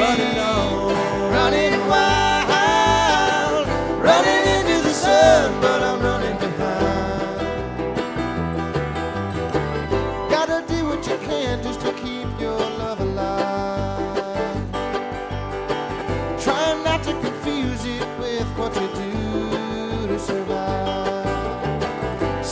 running on, running wild, running into the sun, but I'm running behind. Gotta do what you can just to keep your love alive. Trying not to confuse it with what you